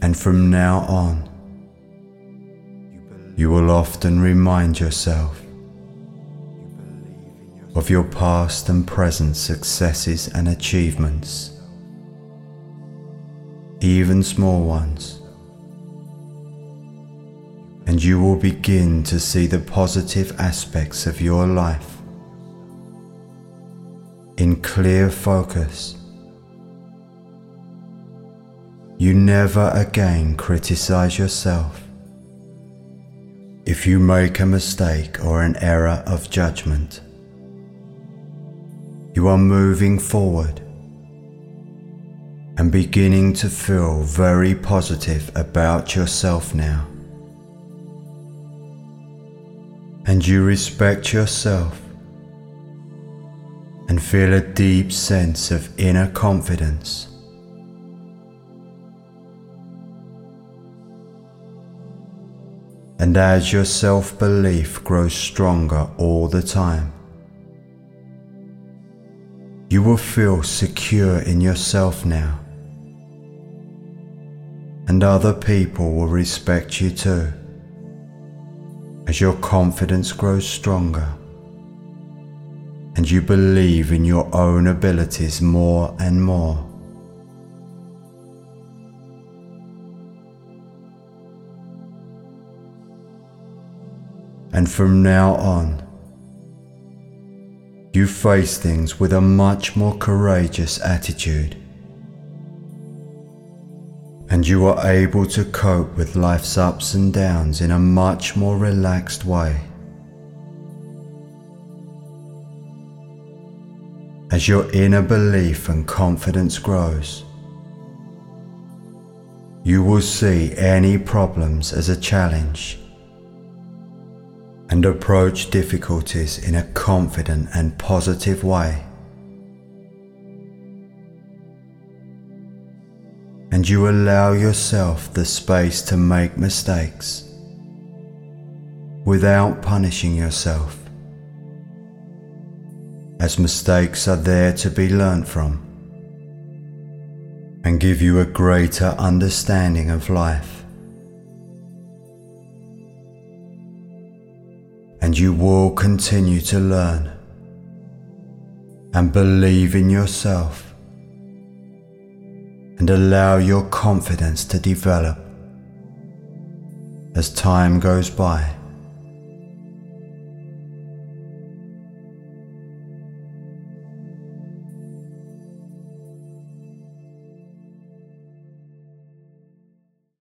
And from now on, you will often remind yourself of your past and present successes and achievements, even small ones, and you will begin to see the positive aspects of your life in clear focus. You never again criticize yourself if you make a mistake or an error of judgment. You are moving forward and beginning to feel very positive about yourself now. And you respect yourself and feel a deep sense of inner confidence. And as your self-belief grows stronger all the time, you will feel secure in yourself now, and other people will respect you too, as your confidence grows stronger and you believe in your own abilities more and more. And from now on, you face things with a much more courageous attitude, and you are able to cope with life's ups and downs in a much more relaxed way. As your inner belief and confidence grows, you will see any problems as a challenge and approach difficulties in a confident and positive way. And you allow yourself the space to make mistakes without punishing yourself, as mistakes are there to be learnt from and give you a greater understanding of life. And you will continue to learn and believe in yourself and allow your confidence to develop as time goes by.